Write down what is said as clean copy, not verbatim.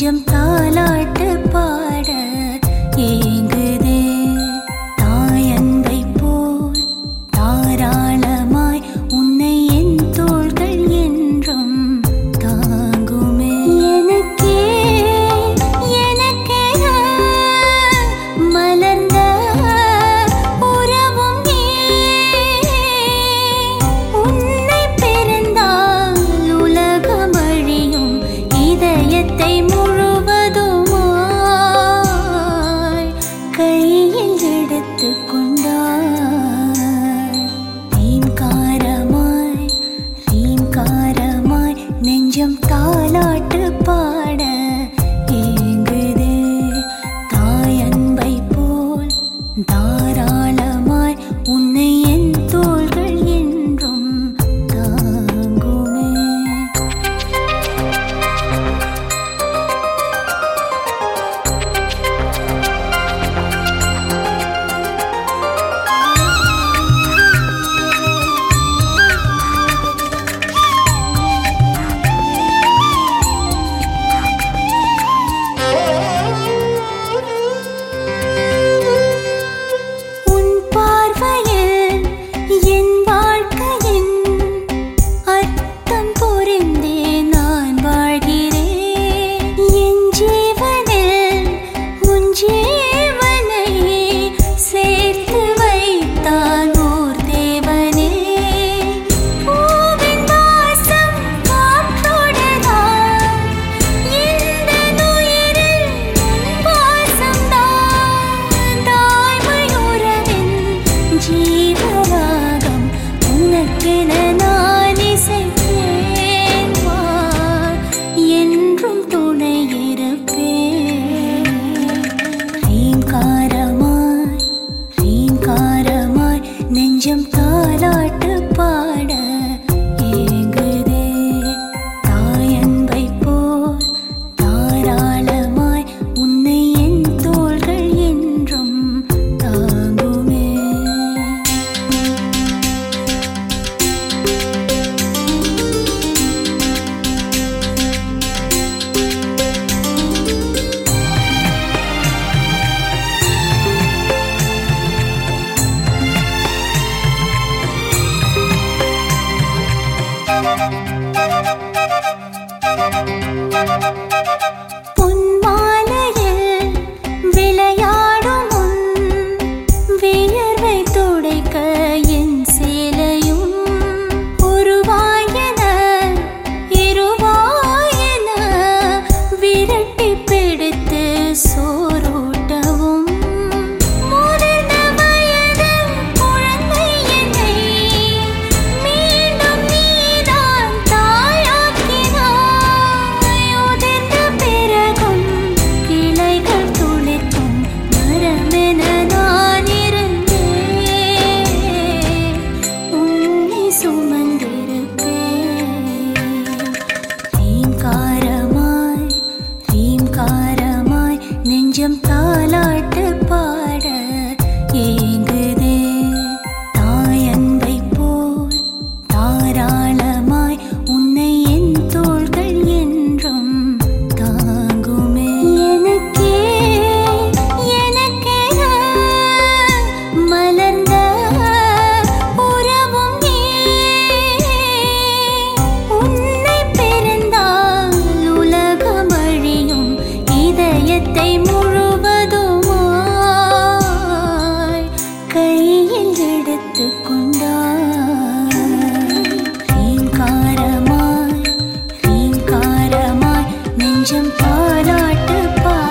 நெஞ்சம் தாலாட்டு பாட ஏங்குதே தாயன்பை போல் தாராளமாய் உன்னை என் தோள்கள் என்றும் தாங்குமே. எனக்கே எனக்கென மலர்ந்த உறவும் நீ உன்னை பிறந்தால் உலகம் அழியும் இதயத்தை முழுவதுமாய் கையில் எடுத்துக் கொண்டாய். ரீம்காரமாய் ரீம்காரமாய் நெஞ்சம் தாலாட்டு பாட ஏங்குதே தாயன்பை போல் தாராளமாய் உன்னை என் தோள்கள் என்றும் தாங்குமே. உன் பார்வையில் என் வாழ்க்கையின் அர்த்தம் புரிந்தே நான் வாழ்கிறேன். என் ஜீவனில் உன் ஜீவனை சேர்த்து வைத்தான் ஓர் தேவனே. பூவின் வாசம் காற்றோடுதான் இந்த உயிரில் உன் வாசம்தான். தாய்மையுறவின் ஜீவராகம் உனக்கென நான் இசைத்தேன். வா என்றும் துணை இருப்பேன். ரீம்காரமாய் ரீம்காரமாய் நெஞ்சம் தாலாட்டு பாட ஏங்குதே தாயன்பை போல் தாராளமாய் உன்னை என் தோள்கள் என்றும் தாங்குமே. பொன்மாலையில் விளையாடும் உன் வியர்வை துடைக்க என் சேலையும் ஒருவாயென இருவாயென விரட்டி பிடித்து சோறூட்டவும் முதிர்ந்த வயதில் குழந்தை என்னை மீண்டும் நீதான் தாயாக்கினாய். உதிர்ந்த பிறகும் கிளைகள் துளிர்க்கும் மரமென நான் இருந்தேன். உன்னை சுமந்திருப்பேன். ரீம்காரமாய் ரீம்காரமாய் நெஞ்சம் தாலாட்டு பாட ஏங்குதே தாயன்பை போல் தாராளமாய் உன்னை என் தோள்கள் என்றும் தாங்குமே. எனக்கே எனக்கென மலர்ந்த உறவும் நீ உன்னை பிறந்தால் உலகம் அழியும் இதயத்தை முழுவதுமாய் கையில் எடுத்துக் கொண்டாய். ரீம்காரமாய் ரீம்காரமாய் நெஞ்சம் தாலாட்டு பாட